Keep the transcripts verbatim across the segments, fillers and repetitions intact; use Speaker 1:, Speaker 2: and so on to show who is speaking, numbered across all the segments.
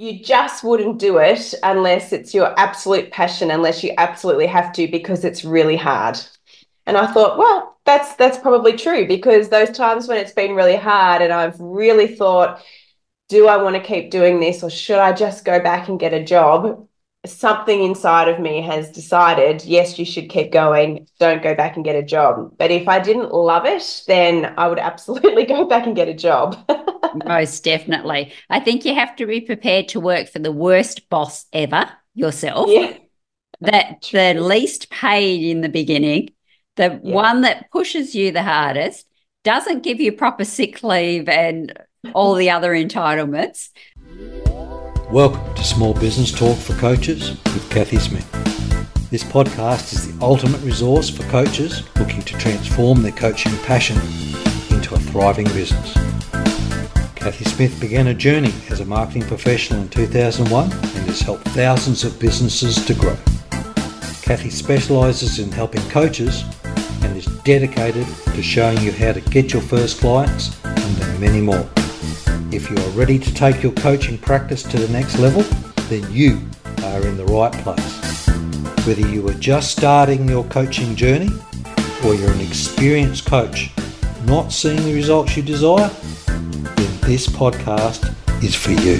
Speaker 1: you just wouldn't do it unless it's your absolute passion, unless you absolutely have to, because it's really hard. And I thought, well, that's that's probably true, because those times when it's been really hard and I've really thought, do I want to keep doing this or should I just go back and get a job? Something inside of me has decided, yes, you should keep going. Don't go back and get a job. But if I didn't love it, then I would absolutely go back and get a job.
Speaker 2: Most definitely. I think you have to be prepared to work for the worst boss ever yourself,
Speaker 1: Yeah,
Speaker 2: that the
Speaker 1: true.
Speaker 2: least paid in the beginning, the
Speaker 1: Yeah.
Speaker 2: one that pushes you the hardest, doesn't give you proper sick leave and all the other entitlements.
Speaker 3: Welcome to Small Business Talk for Coaches with Kathy Smith. This podcast is the ultimate resource for coaches looking to transform their coaching passion into a thriving business. Kathy Smith began a journey as a marketing professional in two thousand one and has helped thousands of businesses to grow. Kathy specialises in helping coaches and is dedicated to showing you how to get your first clients and then many more. If you are ready to take your coaching practice to the next level, then you are in the right place. Whether you are just starting your coaching journey or you're an experienced coach not seeing the results you desire, then this podcast is for you.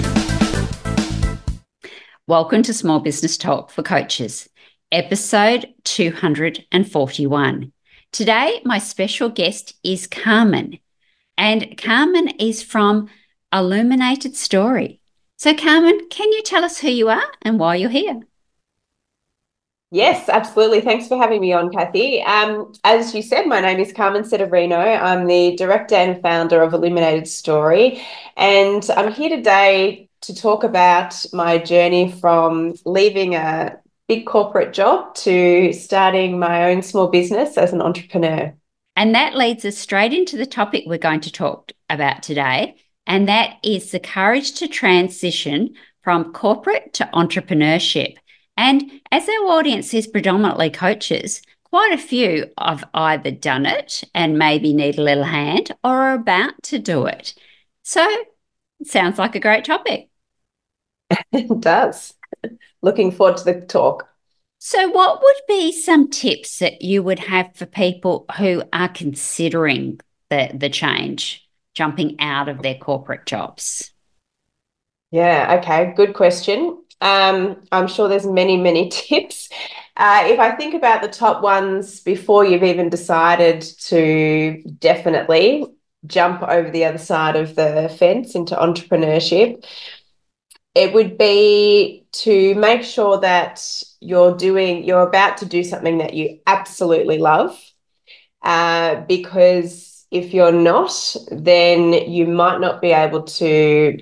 Speaker 2: Welcome to Small Business Talk for Coaches, episode two hundred forty-one. Today, my special guest is Carmen, and Carmen is from Illuminated Story. So, Carmen, can you tell us who you are and why you're here?
Speaker 1: Yes, absolutely. Thanks for having me on, Kathy. Um, as you said, my name is Carmen Severino. I'm the director and founder of Illuminated Story, and I'm here today to talk about my journey from leaving a big corporate job to starting my own small business as an entrepreneur.
Speaker 2: And that leads us straight into the topic we're going to talk about today, and that is the courage to transition from corporate to entrepreneurship. And as our audience is predominantly coaches, quite a few have either done it and maybe need a little hand or are about to do it. So it sounds like a great topic.
Speaker 1: It does. Looking forward to the talk.
Speaker 2: So what would be some tips that you would have for people who are considering the, the change, jumping out of their corporate jobs?
Speaker 1: Yeah, okay, good question. Um, I'm sure there's many, many tips. Uh, if I think about the top ones before you've even decided to definitely jump over the other side of the fence into entrepreneurship, it would be to make sure that you're doing, you're about to do something that you absolutely love. Uh, because if you're not, then you might not be able to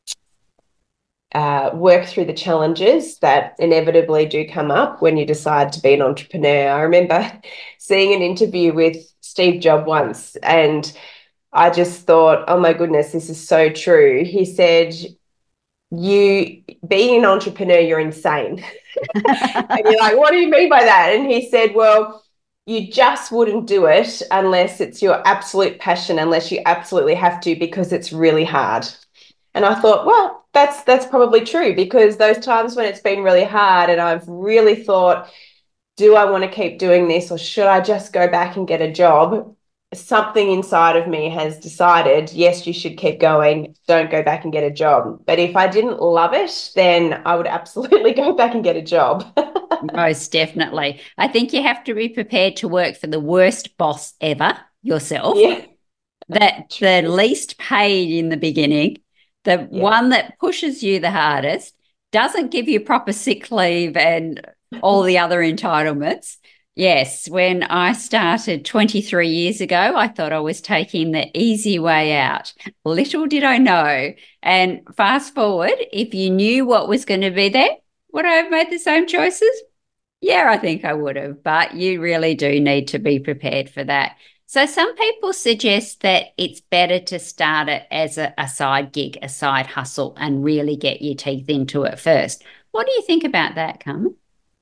Speaker 1: Uh, work through the challenges that inevitably do come up when you decide to be an entrepreneur. I remember seeing an interview with Steve Jobs once, and I just thought, oh my goodness, this is so true. He said, you being an entrepreneur, you're insane. And you're like, what do you mean by that? And he said, well, you just wouldn't do it unless it's your absolute passion, unless you absolutely have to, because it's really hard. And I thought, well, that's that's probably true, because those times when it's been really hard and I've really thought, do I want to keep doing this or should I just go back and get a job? Something inside of me has decided, yes, you should keep going. Don't go back and get a job. But if I didn't love it, then I would absolutely go back and get a job.
Speaker 2: Most definitely. I think you have to be prepared to work for the worst boss ever yourself,
Speaker 1: Yeah,
Speaker 2: that the
Speaker 1: true.
Speaker 2: least paid in the beginning, the
Speaker 1: Yeah.
Speaker 2: one that pushes you the hardest, doesn't give you proper sick leave and all the other entitlements. Yes, when I started twenty-three years ago, I thought I was taking the easy way out. Little did I know. And fast forward, if you knew what was going to be there, would I have made the same choices? Yeah, I think I would have, but you really do need to be prepared for that. So some people suggest that it's better to start it as a, a side gig, a side hustle, and really get your teeth into it first. What do you think about that, Carmen?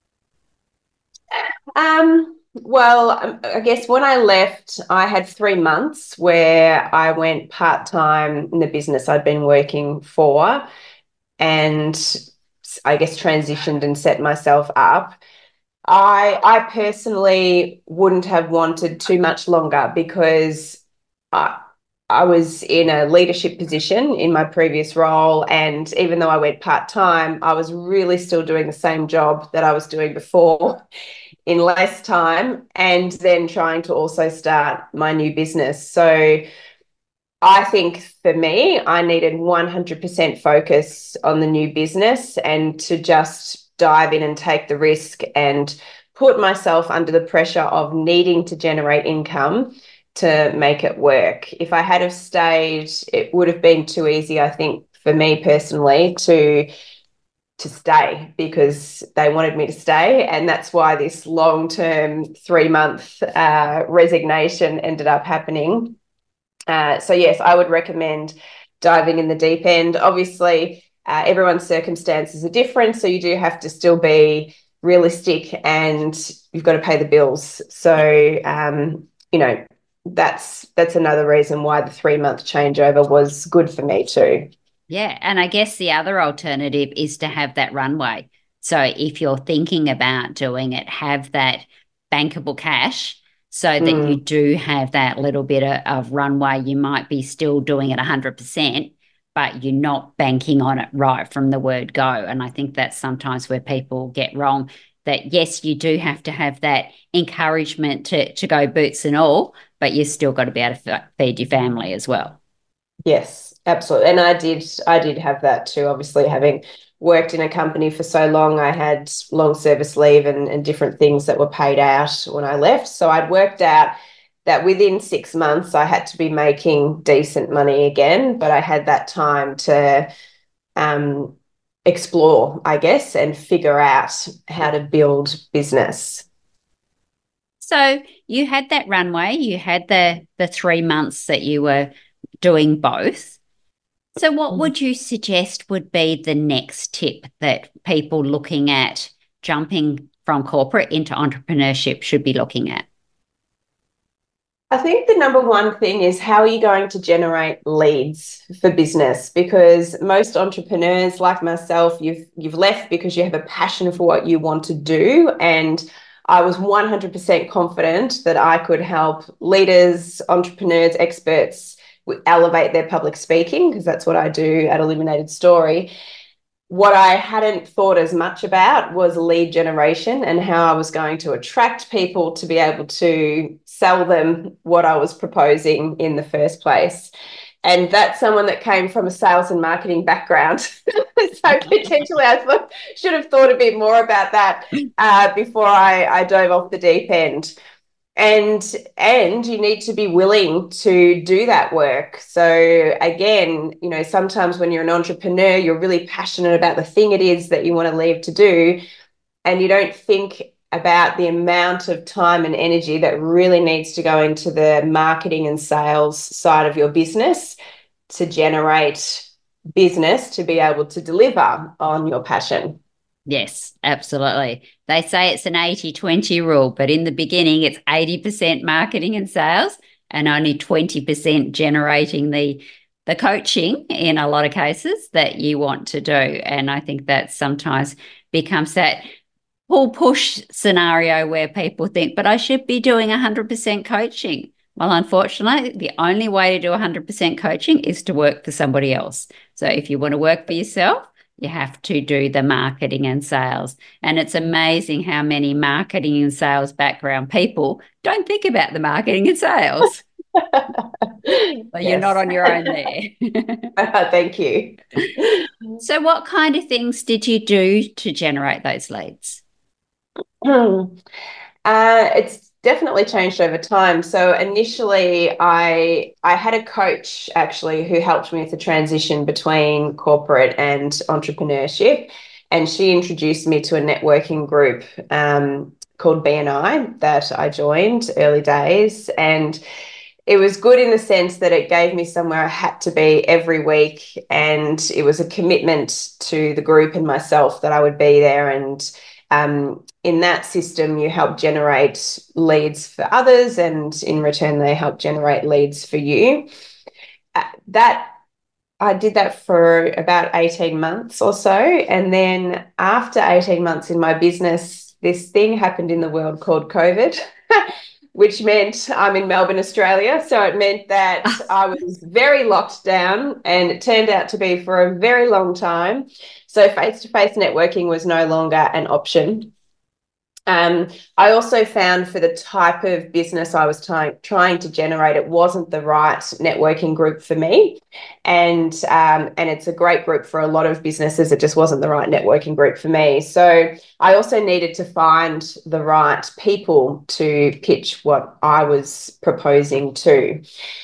Speaker 1: Um, well, um, I guess when I left, I had three months where I went part-time in the business I'd been working for. and I guess transitioned and set myself up. I I personally wouldn't have wanted too much longer because I, I was in a leadership position in my previous role, and even though I went part-time, I was really still doing the same job that I was doing before in less time, and then trying to also start my new business. So I think for me, I needed one hundred percent focus on the new business and to just dive in and take the risk and put myself under the pressure of needing to generate income to make it work. If I had have stayed, it would have been too easy, I think, for me personally to to stay, because they wanted me to stay. And that's why this long-term three-month uh, resignation ended up happening. Uh, so, yes, I would recommend diving in the deep end. Obviously, uh, everyone's circumstances are different, so you do have to still be realistic and you've got to pay the bills. So, um, you know, that's that's another reason why the three-month changeover was good for me too.
Speaker 2: Yeah, and I guess the other alternative is to have that runway. So if you're thinking about doing it, have that bankable cash so that mm. you do have that little bit of, of runway. You might be still doing it one hundred percent, but you're not banking on it right from the word go. And I think that's sometimes where people get wrong, that yes, you do have to have that encouragement to, to go boots and all, but you still got to be able to f- feed your family as well.
Speaker 1: Yes, absolutely. And I did, I did have that too. Obviously, having worked in a company for so long, I had long service leave and, and different things that were paid out when I left. So I'd worked out that within six months, I had to be making decent money again, but I had that time to um, explore, I guess, and figure out how to build business.
Speaker 2: So you had that runway, you had the the three months that you were doing both. So what would you suggest would be the next tip that people looking at jumping from corporate into entrepreneurship should be looking at?
Speaker 1: I think the number one thing is, how are you going to generate leads for business? Because most entrepreneurs like myself, you've you've left because you have a passion for what you want to do. And I was one hundred percent confident that I could help leaders, entrepreneurs, experts elevate their public speaking, because that's what I do at Illuminated Story. What I hadn't thought as much about was lead generation and how I was going to attract people to be able to sell them what I was proposing in the first place. And that's someone that came from a sales and marketing background. So potentially I thought, should have thought a bit more about that uh, before I, I dove off the deep end. And and you need to be willing to do that work. So again, you know, sometimes when you're an entrepreneur, you're really passionate about the thing it is that you want to leave to do, and you don't think about the amount of time and energy that really needs to go into the marketing and sales side of your business to generate business to be able to deliver on your passion.
Speaker 2: Yes, absolutely. They say it's an eighty twenty rule, but in the beginning, it's eighty percent marketing and sales and only twenty percent generating the, the coaching in a lot of cases that you want to do. And I think that sometimes becomes that pull-push scenario where people think, but I should be doing one hundred percent coaching. Well, unfortunately, the only way to do one hundred percent coaching is to work for somebody else. So if you want to work for yourself, you have to do the marketing and sales. And it's amazing how many marketing and sales background people don't think about the marketing and sales. But yes. You're not on your own there.
Speaker 1: Thank you.
Speaker 2: So what kind of things did you do to generate those leads?
Speaker 1: uh, it's definitely changed over time. So initially I I had a coach actually who helped me with the transition between corporate and entrepreneurship, and she introduced me to a networking group um, called B N I that I joined early days. And it was good in the sense that it gave me somewhere I had to be every week, and it was a commitment to the group and myself that I would be there. And Um, in that system, you help generate leads for others, and in return, they help generate leads for you. Uh, that I did that for about eighteen months or so. And then after eighteen months in my business, this thing happened in the world called COVID, which meant I'm in Melbourne, Australia. So it meant that I was very locked down, and it turned out to be for a very long time. So face-to-face networking was no longer an option. Um, I also found for the type of business I was trying trying to generate, it wasn't the right networking group for me. And um, and it's a great group for a lot of businesses. It just wasn't the right networking group for me. So I also needed to find the right people to pitch what I was proposing to.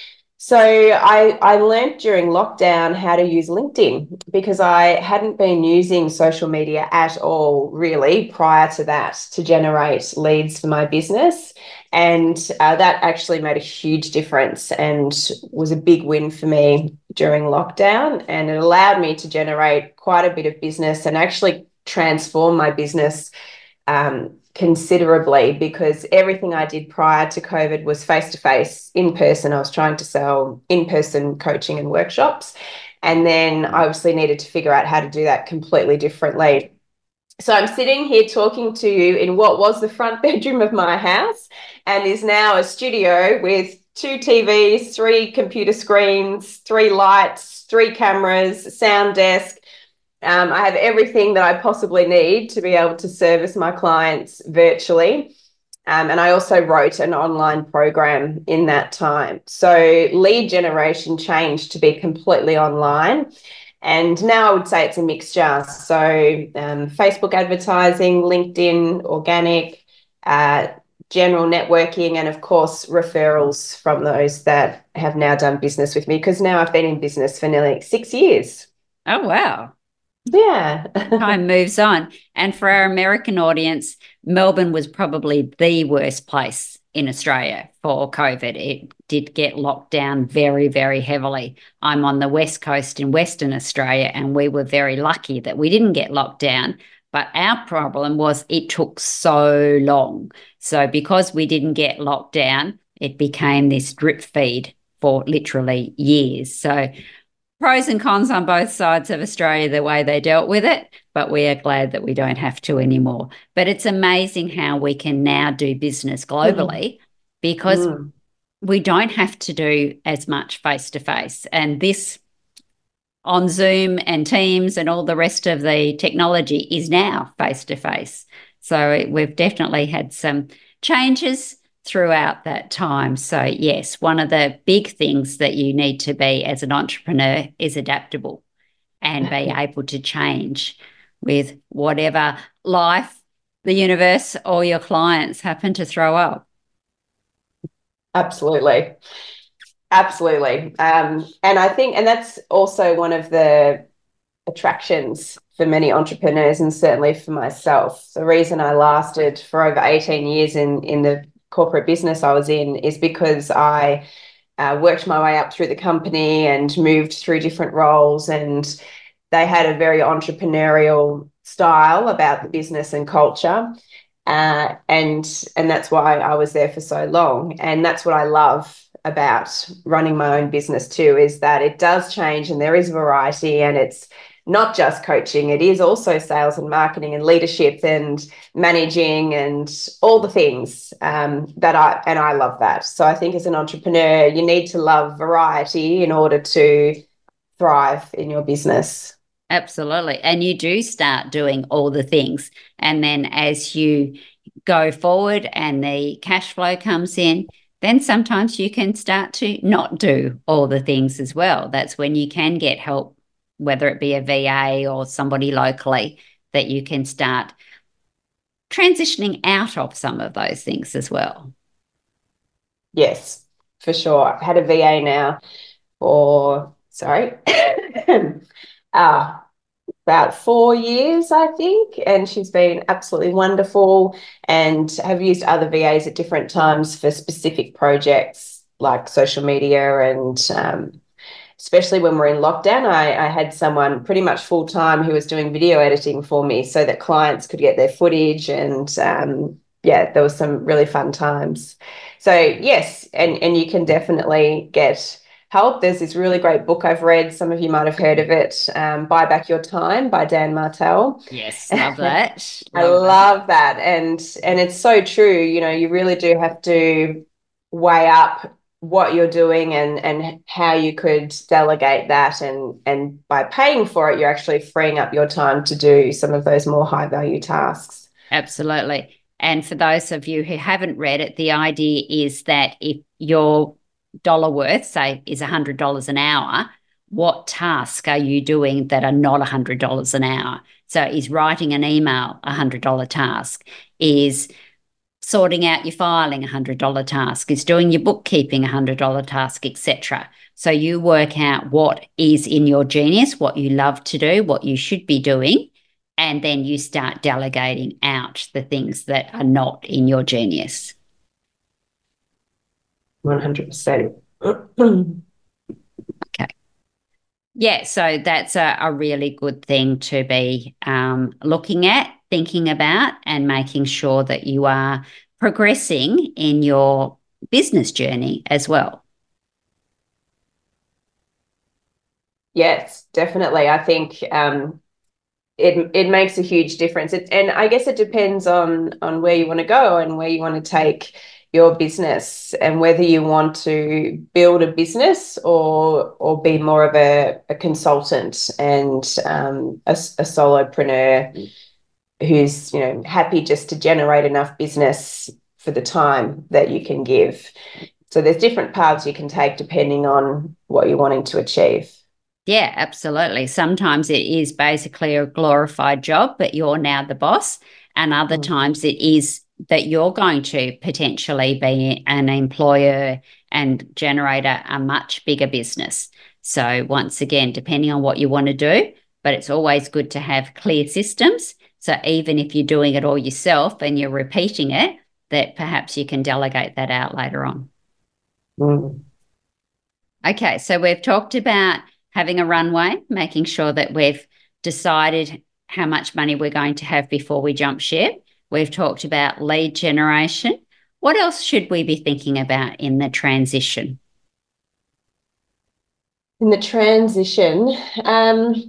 Speaker 1: So I, I learned during lockdown how to use LinkedIn, because I hadn't been using social media at all, really, prior to that, to generate leads for my business. And uh, that actually made a huge difference and was a big win for me during lockdown. And it allowed me to generate quite a bit of business and actually transform my business um, considerably, because everything I did prior to COVID was face-to-face, in person. I was trying to sell in-person coaching and workshops. And then I obviously needed to figure out how to do that completely differently. So I'm sitting here talking to you in what was the front bedroom of my house and is now a studio with two T Vs, three computer screens, three lights, three cameras, sound desk. Um, I have everything that I possibly need to be able to service my clients virtually. Um, and I also wrote an online program in that time. So lead generation changed to be completely online. And now I would say it's a mixture. So um, Facebook advertising, LinkedIn, organic, uh, general networking, and of course, referrals from those that have now done business with me, because now I've been in business for nearly six years.
Speaker 2: Oh, wow.
Speaker 1: Yeah.
Speaker 2: Time moves on. And for our American audience, Melbourne was probably the worst place in Australia for COVID. It did get locked down very, very heavily. I'm on the West Coast in Western Australia, and we were very lucky that we didn't get locked down. But our problem was it took so long. So because we didn't get locked down, it became this drip feed for literally years. So pros and cons on both sides of Australia, the way they dealt with it, but we are glad that we don't have to anymore. But it's amazing how we can now do business globally mm. because mm. we don't have to do as much face-to-face. And this on Zoom and Teams and all the rest of the technology is now face-to-face. So we've definitely had some changes throughout that time. So yes, one of the big things that you need to be as an entrepreneur is adaptable and be able to change with whatever life, the universe, or your clients happen to throw up.
Speaker 1: Absolutely. Absolutely. Um, and I think, and that's also one of the attractions for many entrepreneurs, and certainly for myself. The reason I lasted for over eighteen years in, in the corporate business I was in is because I uh, worked my way up through the company and moved through different roles, and they had a very entrepreneurial style about the business and culture. Uh, and, and that's why I was there for so long. And that's what I love about running my own business too, is that it does change and there is variety, and it's not just coaching. It is also sales and marketing and leadership and managing and all the things um, that I, and I love that. So I think as an entrepreneur, you need to love variety in order to thrive in your business.
Speaker 2: Absolutely. And you do start doing all the things. And then as you go forward and the cash flow comes in, then sometimes you can start to not do all the things as well. That's when you can get help, whether it be a V A or somebody locally, that you can start transitioning out of some of those things as well.
Speaker 1: Yes, for sure. I've had a V A now for, sorry, uh, about four years, I think, and she's been absolutely wonderful, and have used other V As at different times for specific projects like social media, and um, especially when we're in lockdown, I, I had someone pretty much full-time who was doing video editing for me so that clients could get their footage, and um, yeah, there was some really fun times. So yes, and, and you can definitely get help, there's this really great book I've read. Some of you might have heard of it, um, Buy Back Your Time by Dan Martell.
Speaker 2: Yes, love that.
Speaker 1: I
Speaker 2: Love
Speaker 1: love that. that. And, and it's so true. You know, you really do have to weigh up what you're doing and, and how you could delegate that. And, and by paying for it, you're actually freeing up your time to do some of those more high value tasks.
Speaker 2: Absolutely. And for those of you who haven't read it, the idea is that if your dollar worth, say, is one hundred dollars an hour, what tasks are you doing that are not one hundred dollars an hour? So is writing an email a one hundred dollars task? Is sorting out your filing a one hundred dollars task? Is doing your bookkeeping a one hundred dollars task, et cetera? So you work out what is in your genius, what you love to do, what you should be doing, and then you start delegating out the things that are not in your genius.
Speaker 1: one hundred percent.
Speaker 2: Okay. Yeah, so that's a, a really good thing to be um, looking at, thinking about, and making sure that you are progressing in your business journey as well.
Speaker 1: Yes, definitely. I think um, it it makes a huge difference. It, and I guess it depends on on where you want to go and where you want to take your business, and whether you want to build a business or or be more of a, a consultant and um, a, a solopreneur who's, you know, happy just to generate enough business for the time that you can give. So there's different paths you can take depending on what you're wanting to achieve.
Speaker 2: Yeah, absolutely. Sometimes it is basically a glorified job, but you're now the boss. And other mm. times it is that you're going to potentially be an employer and generate a, a much bigger business. So once again, depending on what you want to do, but it's always good to have clear systems. So even if you're doing it all yourself and you're repeating it, that perhaps you can delegate that out later on.
Speaker 1: Mm.
Speaker 2: Okay, so we've talked about having a runway, making sure that we've decided how much money we're going to have before we jump ship. We've talked about lead generation. What else should we be thinking about in the transition?
Speaker 1: In the transition, um,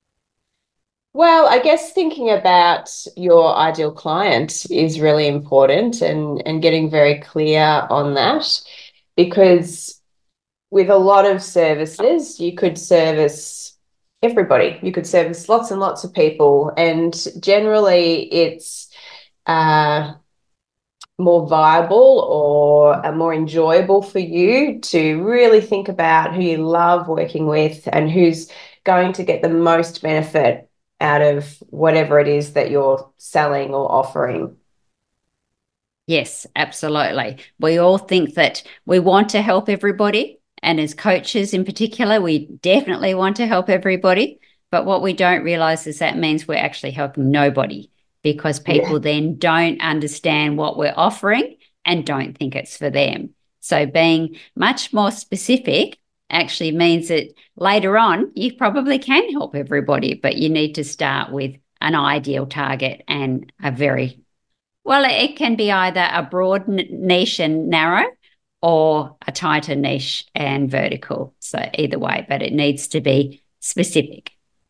Speaker 1: well, I guess thinking about your ideal client is really important, and, and getting very clear on that, because with a lot of services, you could service everybody. You could service lots and lots of people, and generally it's uh, more viable or uh, more enjoyable for you to really think about who you love working with and who's going to get the most benefit out of whatever it is that you're selling or offering.
Speaker 2: Yes, absolutely. We all think that we want to help everybody. And as coaches in particular, we definitely want to help everybody. But what we don't realize is that means we're actually helping nobody, because people yeah. then don't understand what we're offering and don't think it's for them. So being much more specific actually means that later on, you probably can help everybody, but you need to start with an ideal target and a very, well, it can be either a broad niche and narrow, or a tighter niche and vertical. So either way, but it needs to be specific.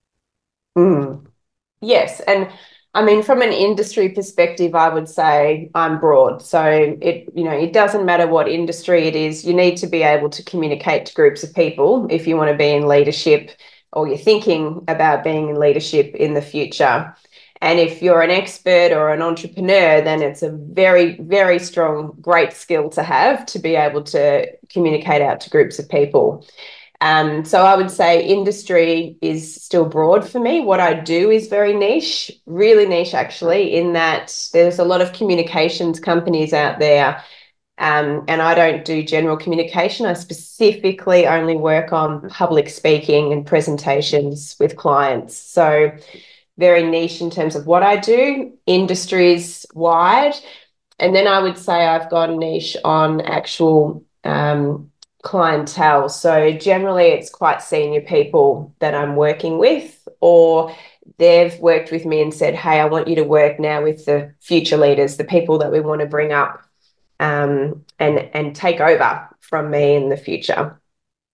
Speaker 1: Mm. Yes. And I mean, from an industry perspective, I would say I'm broad. So it, you know, it doesn't matter what industry it is. You need to be able to communicate to groups of people if you want to be in leadership, or you're thinking about being in leadership in the future. And if you're an expert or an entrepreneur, then it's a very, very strong, great skill to have, to be able to communicate out to groups of people. Um, so I would say industry is still broad for me. What I do is very niche, really niche actually, in that there's a lot of communications companies out there, um, and I don't do general communication. I specifically only work on public speaking and presentations with clients. So very niche in terms of what I do, industries wide. And then I would say I've got a niche on actual um, clientele. So generally it's quite senior people that I'm working with, or they've worked with me and said, hey, I want you to work now with the future leaders, the people that we want to bring up um, and, and take over from me in the future.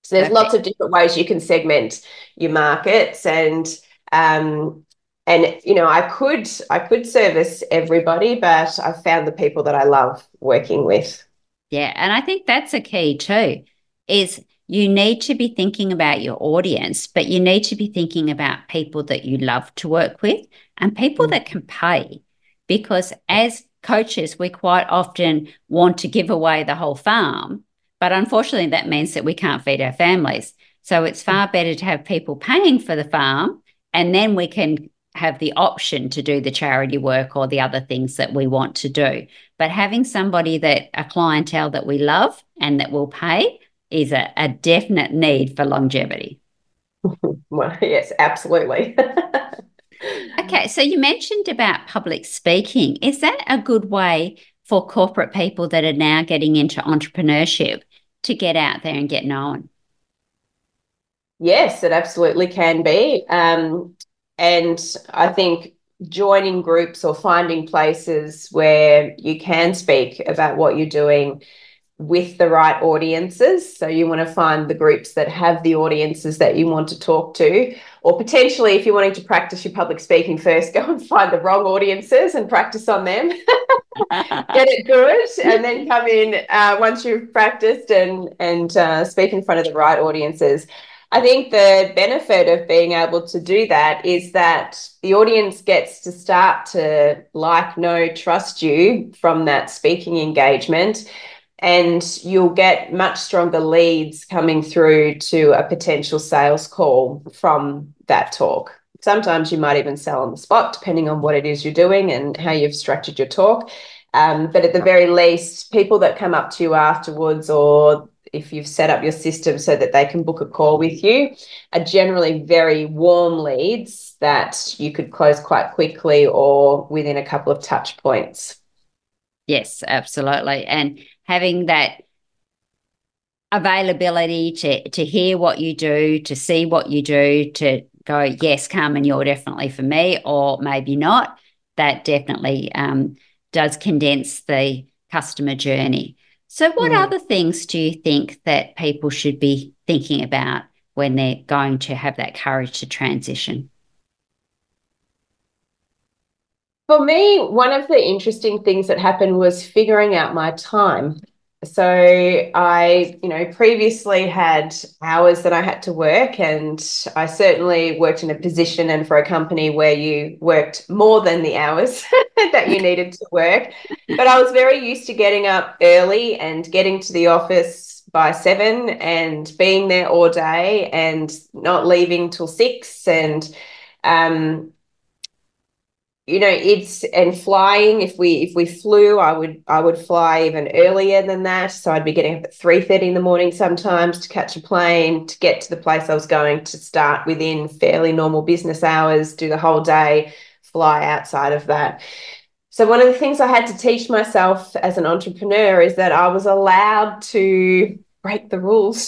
Speaker 1: So there's
Speaker 2: Perfect.
Speaker 1: lots of different ways you can segment your markets, and um, and you know, I could I could service everybody, but I've found the people that I love working with.
Speaker 2: Yeah, and I think that's a key too, is you need to be thinking about your audience, but you need to be thinking about people that you love to work with and people that can pay. Because as coaches, we quite often want to give away the whole farm, but unfortunately that means that we can't feed our families. So it's far better to have people paying for the farm, and then we can have the option to do the charity work or the other things that we want to do. But having somebody that, a clientele that we love and that will pay, is a, a definite need for longevity.
Speaker 1: Well, yes, absolutely.
Speaker 2: Okay, so you mentioned about public speaking. Is that a good way for corporate people that are now getting into entrepreneurship to get out there and get known?
Speaker 1: Yes, it absolutely can be. Um, and I think joining groups or finding places where you can speak about what you're doing with the right audiences. So you want to find the groups that have the audiences that you want to talk to, or potentially if you're wanting to practice your public speaking first, go and find the wrong audiences and practice on them. Get it good, and then come in uh, once you've practiced and, and uh, speak in front of the right audiences. I think the benefit of being able to do that is that the audience gets to start to like, know, trust you from that speaking engagement, and you'll get much stronger leads coming through to a potential sales call from that talk. Sometimes you might even sell on the spot, depending on what it is you're doing and how you've structured your talk. Um, but at the very least, people that come up to you afterwards, or if you've set up your system so that they can book a call with you, are generally very warm leads that you could close quite quickly or within a couple of touch points.
Speaker 2: Yes, absolutely. And having that availability to, to hear what you do, to see what you do, to go, yes, Carmen, you're definitely for me, or maybe not, that definitely um, does condense the customer journey. So what mm. other things do you think that people should be thinking about when they're going to have that courage to transition?
Speaker 1: For me, one of the interesting things that happened was figuring out my time. So I, you know, previously had hours that I had to work, and I certainly worked in a position and for a company where you worked more than the hours that you needed to work. But I was very used to getting up early and getting to the office by seven and being there all day and not leaving till six. And, um, you know, it's and flying. If we if we flew, I would I would fly even earlier than that. So I'd be getting up at three thirty in the morning sometimes to catch a plane to get to the place I was going to start within fairly normal business hours, do the whole day, fly outside of that. So one of the things I had to teach myself as an entrepreneur is that I was allowed to break the rules.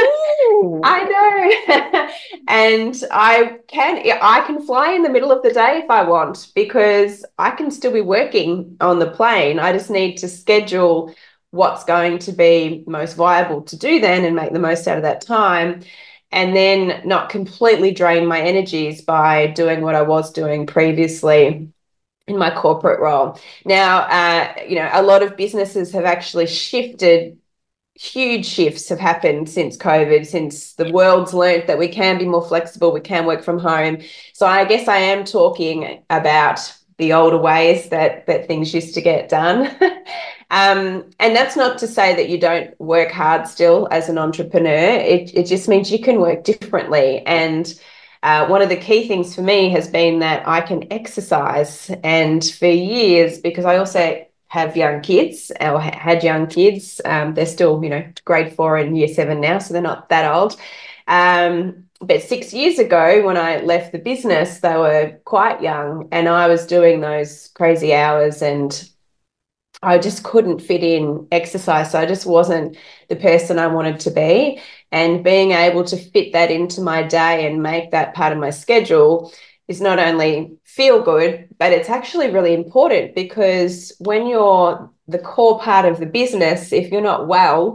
Speaker 1: I know. And I can I can fly in the middle of the day if I want, because I can still be working on the plane. I just need to schedule what's going to be most viable to do then and make the most out of that time, and then not completely drain my energies by doing what I was doing previously in my corporate role. Now, uh, you know, a lot of businesses have actually shifted. Huge shifts have happened since COVID, since the world's learned that we can be more flexible, we can work from home. So I guess I am talking about the older ways that that things used to get done. um, and that's not to say that you don't work hard still as an entrepreneur. It, it just means you can work differently. And uh, one of the key things for me has been that I can exercise. And for years, because I also have young kids or had young kids. Um, they're still, you know, grade four and year seven now, so they're not that old. Um, but six years ago, when I left the business, they were quite young, and I was doing those crazy hours, and I just couldn't fit in exercise. So I just wasn't the person I wanted to be. And being able to fit that into my day and make that part of my schedule is not only feel good, but it's actually really important, because when you're the core part of the business, if you're not well,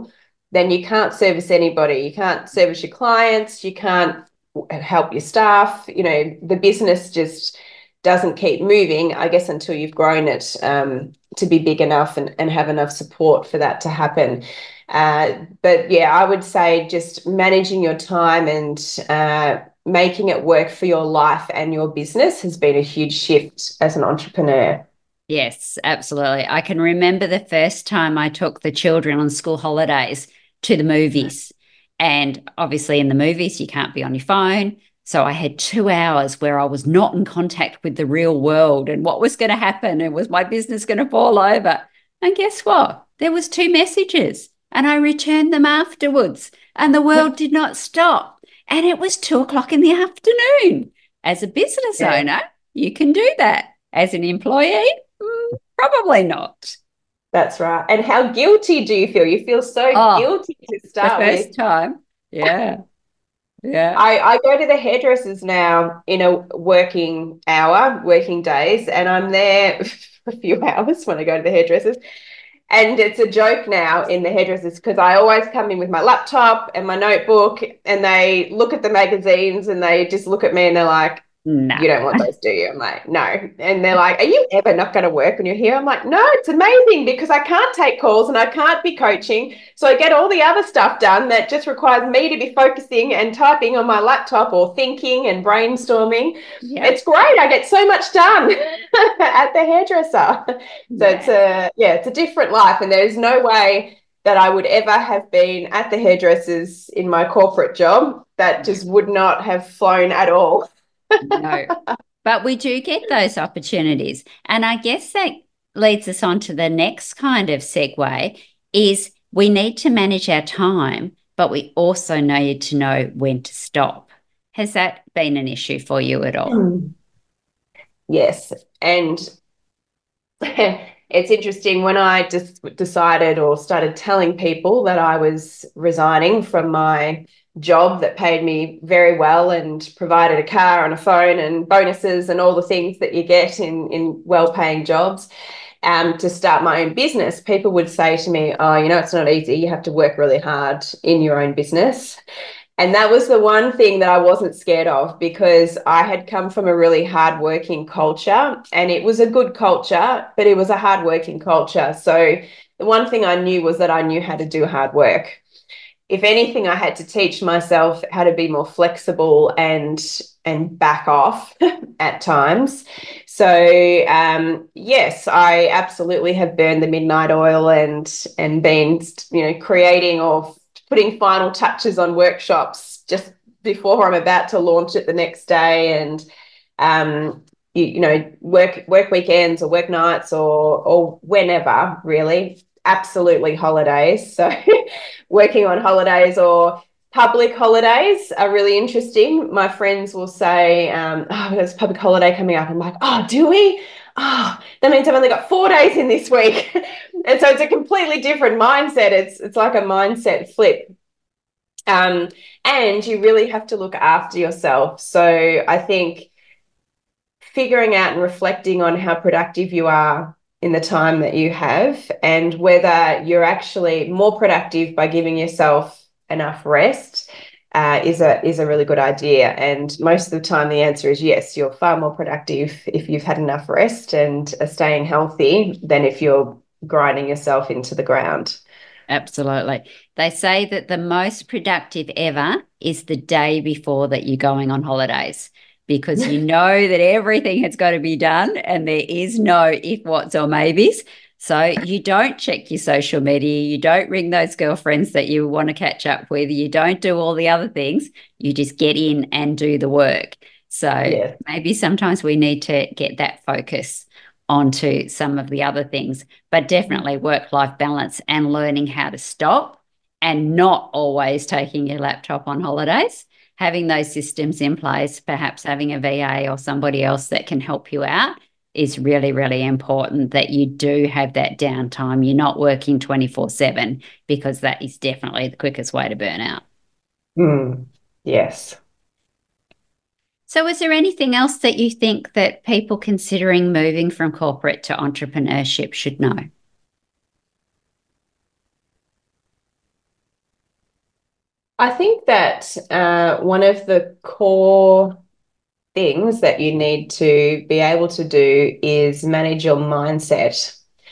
Speaker 1: then you can't service anybody. You can't service your clients. You can't help your staff. You know, the business just doesn't keep moving, I guess, until you've grown it um, to be big enough and, and have enough support for that to happen. Uh, but yeah, I would say just managing your time and uh, making it work for your life and your business has been a huge shift as an entrepreneur.
Speaker 2: Yes, absolutely. I can remember the first time I took the children on school holidays to the movies. And obviously in the movies, you can't be on your phone. So I had two hours where I was not in contact with the real world and what was going to happen, and was my business going to fall over? And guess what? There was two messages and I returned them afterwards and the world did not stop. And it was two o'clock in the afternoon. As a business yeah. owner, you can do that. As an employee, mm, probably not.
Speaker 1: That's right. And how guilty do you feel? You feel so oh, guilty to start
Speaker 2: the first
Speaker 1: with.
Speaker 2: time. Yeah. Yeah.
Speaker 1: I, I go to the hairdressers now in a working hour, working days, and I'm there for a few hours when I go to the hairdressers. And it's a joke now in the hairdressers because I always come in with my laptop and my notebook, and they look at the magazines and they just look at me and they're like, no. You don't want those, do you? I'm like, no. And they're like, are you ever not going to work when you're here? I'm like, no, it's amazing because I can't take calls and I can't be coaching. So I get all the other stuff done that just requires me to be focusing and typing on my laptop or thinking and brainstorming. Yep. It's great. I get so much done at the hairdresser. So yeah. it's a, yeah, it's a different life. And there's no way that I would ever have been at the hairdressers in my corporate job. That just would not have flown at all.
Speaker 2: No, but we do get those opportunities. And I guess that leads us on to the next kind of segue is we need to manage our time, but we also need to know when to stop. Has that been an issue for you at all?
Speaker 1: Mm. Yes. And it's interesting, when I just decided or started telling people that I was resigning from my job that paid me very well and provided a car and a phone and bonuses and all the things that you get in, in well-paying jobs, um, to start my own business, people would say to me, oh, you know, it's not easy. You have to work really hard in your own business. And that was the one thing that I wasn't scared of, because I had come from a really hardworking culture, and it was a good culture, but it was a hardworking culture. So the one thing I knew was that I knew how to do hard work. If anything, I had to teach myself how to be more flexible and and back off at times. So um, yes, I absolutely have burned the midnight oil and and been, you know, creating or putting final touches on workshops just before I'm about to launch it the next day, and um, you, you know, work work weekends or work nights or or whenever, really. Absolutely holidays. So working on holidays or public holidays are really interesting. My friends will say, um, oh, there's a public holiday coming up. I'm like, oh, do we? Oh, that means I've only got four days in this week. And so it's a completely different mindset. It's it's like a mindset flip. Um, and you really have to look after yourself. So I think figuring out and reflecting on how productive you are in the time that you have, and whether you're actually more productive by giving yourself enough rest uh, is a is a really good idea. And most of the time the answer is yes, you're far more productive if you've had enough rest and are staying healthy than if you're grinding yourself into the ground.
Speaker 2: Absolutely. They say that the most productive ever is the day before that you're going on holidays, because you know that everything has got to be done and there is no if, whats or maybes. So you don't check your social media, you don't ring those girlfriends that you want to catch up with, you don't do all the other things, you just get in and do the work. So yeah. Maybe sometimes we need to get that focus onto some of the other things, but definitely work-life balance and learning how to stop and not always taking your laptop on holidays. Having those systems in place, perhaps having a V A or somebody else that can help you out is really, really important, that you do have that downtime. You're not working twenty-four seven, because that is definitely the quickest way to burn out.
Speaker 1: Mm, yes.
Speaker 2: So is there anything else that you think that people considering moving from corporate to entrepreneurship should know?
Speaker 1: I think that uh, one of the core things that you need to be able to do is manage your mindset.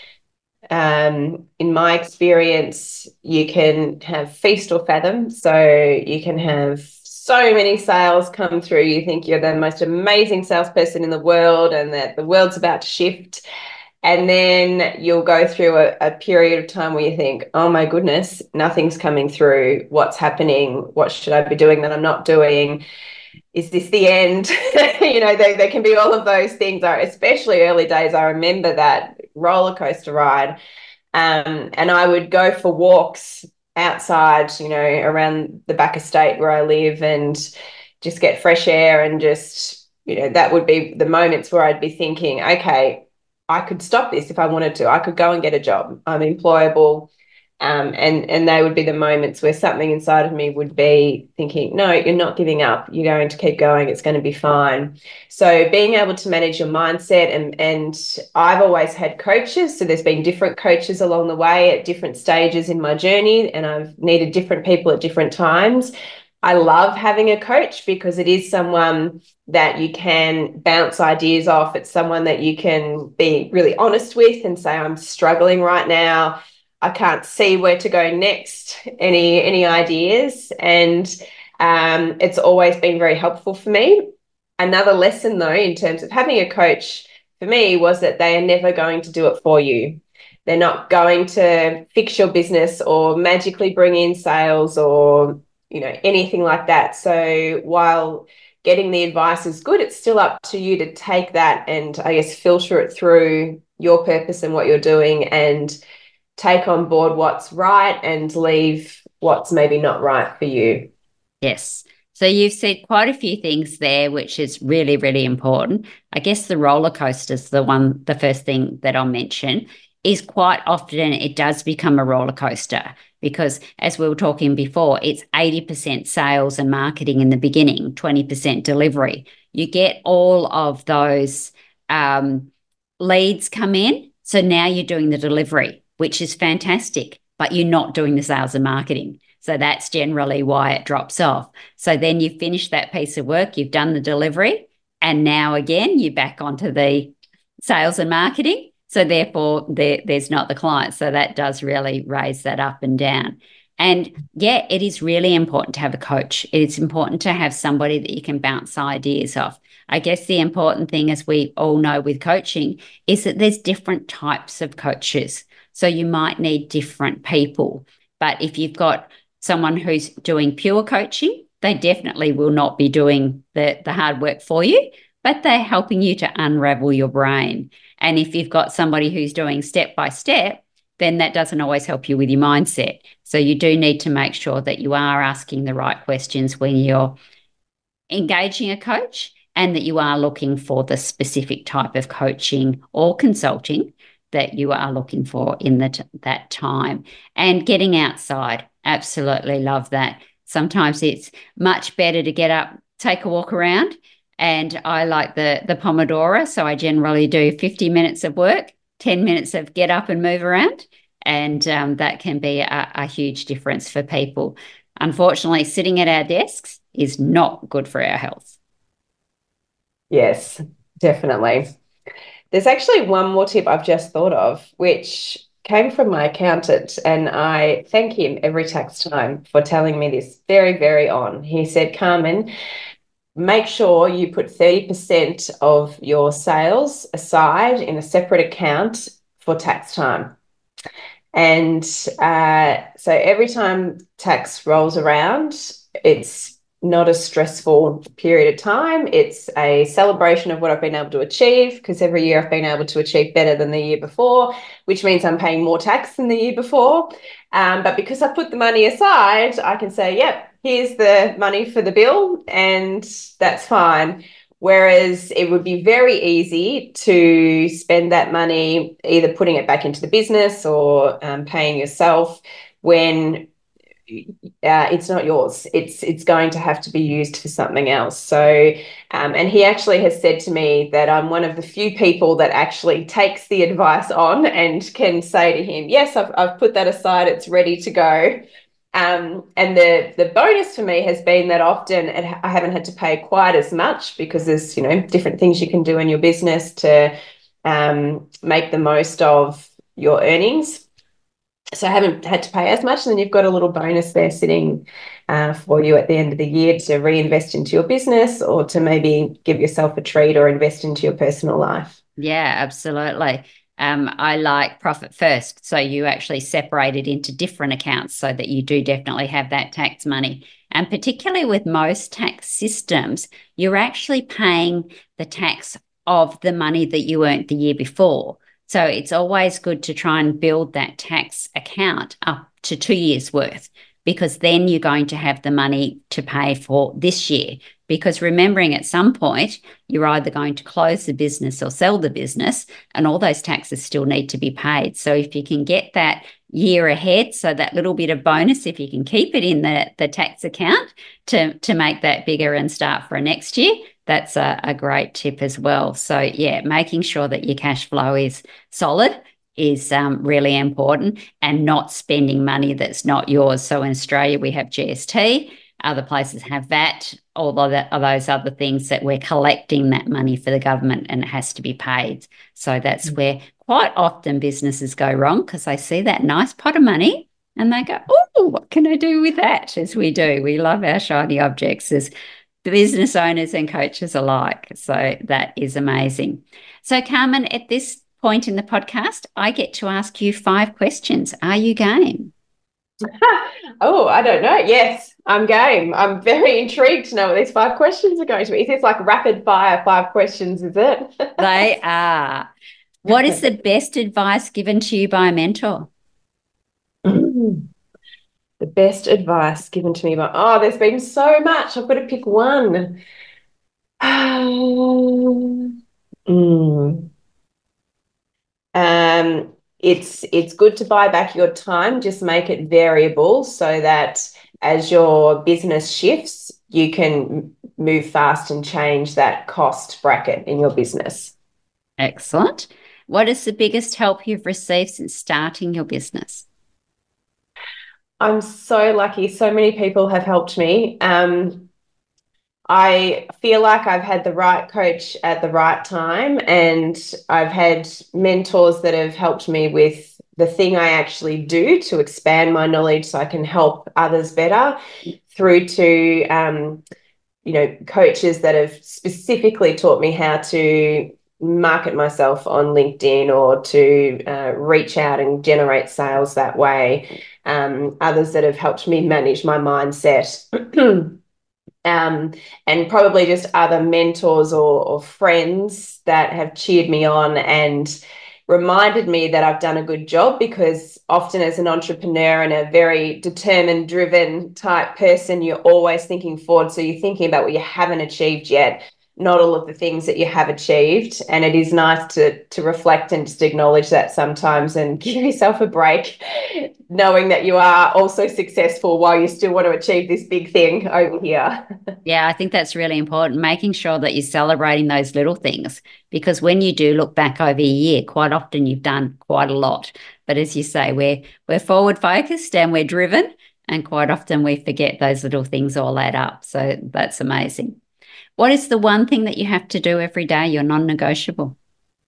Speaker 1: Um, in my experience, you can have feast or fathom. So you can have so many sales come through. You think you're the most amazing salesperson in the world and that the world's about to shift. And then you'll go through a, a period of time where you think, oh my goodness, nothing's coming through. What's happening? What should I be doing that I'm not doing? Is this the end? You know, there, there can be all of those things, especially early days. I remember that roller coaster ride. Um, and I would go for walks outside, you know, around the back estate where I live and just get fresh air and just, you know, that would be the moments where I'd be thinking, okay, I could stop this if I wanted to. I could go and get a job. I'm employable. Um, and, and they would be the moments where something inside of me would be thinking, no, you're not giving up. You're going to keep going. It's going to be fine. So being able to manage your mindset, and, and I've always had coaches. So there's been different coaches along the way at different stages in my journey, and I've needed different people at different times. I love having a coach because it is someone that you can bounce ideas off. It's someone that you can be really honest with and say, I'm struggling right now. I can't see where to go next, any any ideas. And um, it's always been very helpful for me. Another lesson, though, in terms of having a coach for me was that they are never going to do it for you. They're not going to fix your business or magically bring in sales or, you know, anything like that. So while getting the advice is good, it's still up to you to take that and, I guess, filter it through your purpose and what you're doing and take on board what's right and leave what's maybe not right for you.
Speaker 2: Yes. So you've said quite a few things there, which is really, really important. I guess the roller coaster is the one, the first thing that I'll mention is quite often it does become a roller coaster because, as we were talking before, it's eighty percent sales and marketing in the beginning, twenty percent delivery. You get all of those um, leads come in. So now you're doing the delivery, which is fantastic, but you're not doing the sales and marketing. So that's generally why it drops off. So then you've finished that piece of work, you've done the delivery, and now again, you're back onto the sales and marketing. So therefore, there, there's not the client. So that does really raise that up and down. And yeah, it is really important to have a coach. It's important to have somebody that you can bounce ideas off. I guess the important thing, as we all know with coaching, is that there's different types of coaches. So you might need different people. But if you've got someone who's doing pure coaching, they definitely will not be doing the, the hard work for you, but they're helping you to unravel your brain. And if you've got somebody who's doing step by step, then that doesn't always help you with your mindset. So you do need to make sure that you are asking the right questions when you're engaging a coach and that you are looking for the specific type of coaching or consulting that you are looking for in the t- that time. And getting outside, absolutely love that. Sometimes it's much better to get up, take a walk around. And I like the, the Pomodoro. So I generally do fifty minutes of work, ten minutes of get up and move around. And um, that can be a, a huge difference for people. Unfortunately, sitting at our desks is not good for our health.
Speaker 1: Yes, definitely. There's actually one more tip I've just thought of, which came from my accountant, and I thank him every tax time for telling me this very, very on. He said, Carmen, make sure you put thirty percent of your sales aside in a separate account for tax time. And uh, so every time tax rolls around, it's not a stressful period of time. It's a celebration of what I've been able to achieve, because every year I've been able to achieve better than the year before, which means I'm paying more tax than the year before. Um, but because I put the money aside, I can say, yep, here's the money for the bill, and that's fine. Whereas it would be very easy to spend that money either putting it back into the business or um, paying yourself when uh, it's not yours. It's it's going to have to be used for something else. So, um, and he actually has said to me that I'm one of the few people that actually takes the advice on and can say to him, yes, I've, I've put that aside. It's ready to go. Um, and the the bonus for me has been that often it, I haven't had to pay quite as much because there's, you know, different things you can do in your business to um, make the most of your earnings. So I haven't had to pay as much, and then you've got a little bonus there sitting uh, for you at the end of the year to reinvest into your business or to maybe give yourself a treat or invest into your personal life.
Speaker 2: Yeah, absolutely. Um, I like profit first. So you actually separate it into different accounts so that you do definitely have that tax money. And particularly with most tax systems, you're actually paying the tax of the money that you earned the year before. So it's always good to try and build that tax account up to two years worth, because then you're going to have the money to pay for this year. Because remembering at some point, you're either going to close the business or sell the business, and all those taxes still need to be paid. So if you can get that year ahead, so that little bit of bonus, if you can keep it in the, the tax account to, to make that bigger and start for next year, that's a, a great tip as well. So yeah, making sure that your cash flow is solid is um, really important, and not spending money that's not yours. So in Australia, we have G S T, other places have V A T, all of, that, of those other things that we're collecting that money for the government and it has to be paid. So that's mm-hmm. where quite often businesses go wrong, because they see that nice pot of money and they go, oh, what can I do with that? As we do. We love our shiny objects as business owners and coaches alike. So that is amazing. So Carmen, at this point in the podcast, I get to ask you five questions. Are you game?
Speaker 1: Oh, I don't know. Yes, I'm game. I'm very intrigued to know what these five questions are going to be. Is this like rapid fire five questions, is it?
Speaker 2: They are. What is the best advice given to you by a mentor?
Speaker 1: Mm. The best advice given to me by, oh, there's been so much. I've got to pick one. mm. Um, it's it's good to buy back your time. Just make it variable so that as your business shifts, you can move fast and change that cost bracket in your business.
Speaker 2: Excellent. What is the biggest help you've received since starting your business?
Speaker 1: I'm so lucky. So many people have helped me. Um, I feel like I've had the right coach at the right time, and I've had mentors that have helped me with the thing I actually do to expand my knowledge so I can help others better, through to, um, you know, coaches that have specifically taught me how to market myself on LinkedIn or to uh, reach out and generate sales that way. Um, others that have helped me manage my mindset. Um, and probably just other mentors or, or friends that have cheered me on and reminded me that I've done a good job, because often as an entrepreneur and a very determined, driven type person, you're always thinking forward. So you're thinking about what you haven't achieved yet, not all of the things that you have achieved. And it is nice to to reflect and just acknowledge that sometimes and give yourself a break, knowing that you are also successful while you still want to achieve this big thing over here.
Speaker 2: Yeah, I think that's really important, making sure that you're celebrating those little things, because when you do look back over a year, quite often you've done quite a lot. But as you say, we're we're forward focused and we're driven, and quite often we forget those little things all add up. So that's amazing. What is the one thing that you have to do every day, your non-negotiable?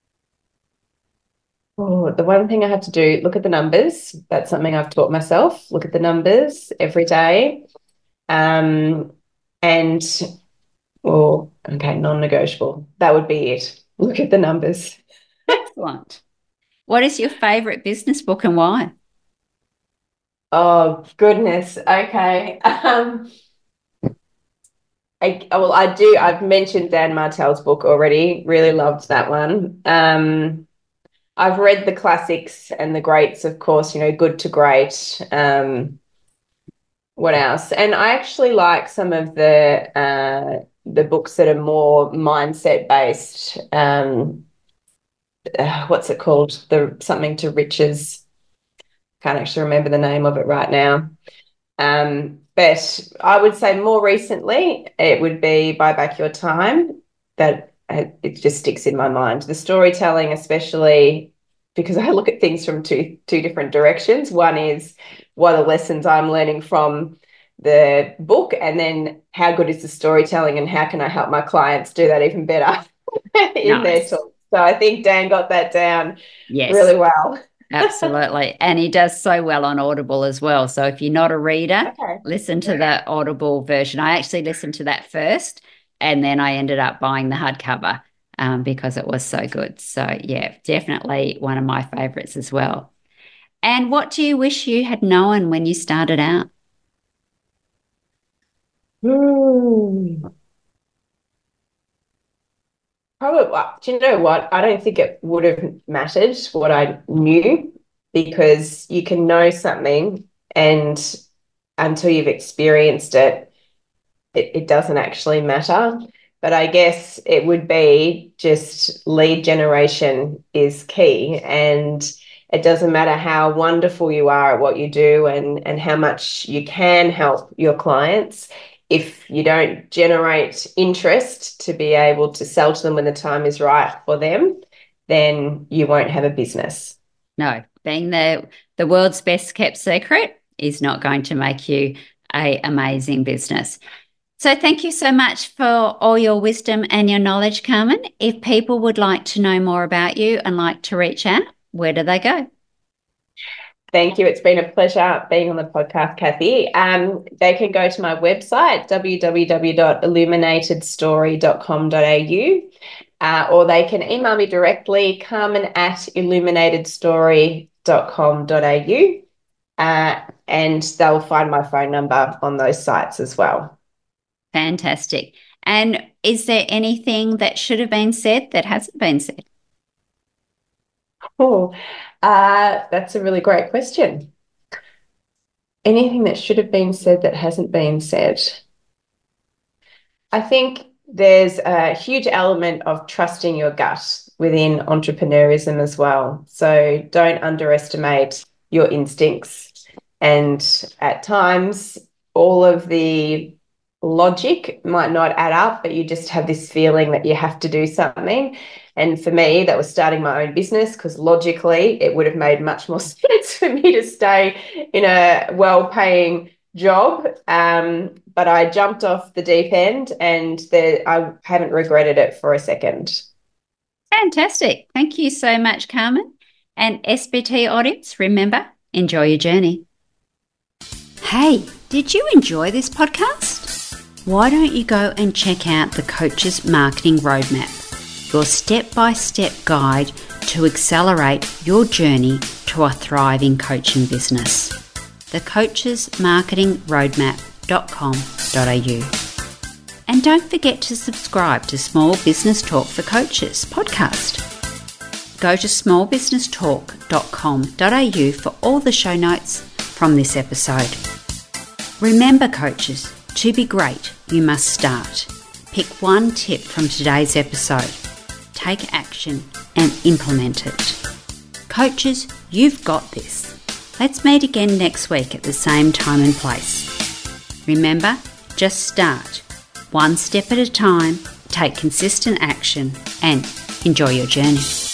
Speaker 1: Oh, the one thing I have to do, look at the numbers. That's something I've taught myself. Look at the numbers every day. Um, and, oh, okay, non-negotiable. That would be it. Look at the numbers.
Speaker 2: Excellent. What is your favourite business book and why?
Speaker 1: Oh, goodness. Okay. Um, I, well, I do. I've mentioned Dan Martell's book already. Really loved that one. Um, I've read the classics and the greats, of course, you know, Good to Great. Um, what else? And I actually like some of the uh, the books that are more mindset based. Um, uh, what's it called? The something to riches. Can't actually remember the name of it right now. Um, but I would say more recently, it would be Buy Back Your Time. That it just sticks in my mind. The storytelling, especially because I look at things from two two different directions. One is what are lessons I'm learning from the book, and then how good is the storytelling and how can I help my clients do that even better in
Speaker 2: Nice.
Speaker 1: their talk. So I think Dan got that down
Speaker 2: Yes.
Speaker 1: really well.
Speaker 2: Absolutely. And he does so well on Audible as well. So if you're not a reader,
Speaker 1: Okay.
Speaker 2: listen to the Audible version. I actually listened to that first, and then I ended up buying the hardcover um, because it was so good. So yeah, definitely one of my favorites as well. And what do you wish you had known when you started out?
Speaker 1: Hmm. Probably, do you know what? I don't think it would have mattered what I knew, because you can know something and until you've experienced it, it, it doesn't actually matter. But I guess it would be just lead generation is key, and it doesn't matter how wonderful you are at what you do and, and how much you can help your clients. If you don't generate interest to be able to sell to them when the time is right for them, then you won't have a business.
Speaker 2: No, being the, the world's best kept secret is not going to make you an amazing business. So thank you so much for all your wisdom and your knowledge, Carmen. If people would like to know more about you and like to reach out, where do they go?
Speaker 1: Thank you. It's been a pleasure being on the podcast, Kathy. Um, they can go to my website, w w w dot illuminated story dot com dot a u, uh, or they can email me directly, carmen at illuminated story dot com dot a u, uh, and they'll find my phone number on those sites as well.
Speaker 2: Fantastic. And is there anything that should have been said that hasn't been said?
Speaker 1: Oh, uh, that's a really great question. Anything that should have been said that hasn't been said? I think there's a huge element of trusting your gut within entrepreneurism as well. So don't underestimate your instincts. And at times, all of the logic might not add up, but you just have this feeling that you have to do something. And for me, that was starting my own business, because logically it would have made much more sense for me to stay in a well-paying job. Um, but I jumped off the deep end, and the, I haven't regretted it for a second.
Speaker 2: Fantastic. Thank you so much, Carmen. And S B T audience, remember, enjoy your journey. Hey, did you enjoy this podcast? Why don't you go and check out the Coaches Marketing Roadmap, your step-by-step guide to accelerate your journey to a thriving coaching business. the coaches marketing roadmap dot com dot a u. And don't forget to subscribe to Small Business Talk for Coaches podcast. Go to small business talk dot com dot a u for all the show notes from this episode. Remember, coaches, to be great, you must start. Pick one tip from today's episode, take action and implement it. Coaches, you've got this. Let's meet again next week at the same time and place. Remember, just start. One step at a time, take consistent action and enjoy your journey.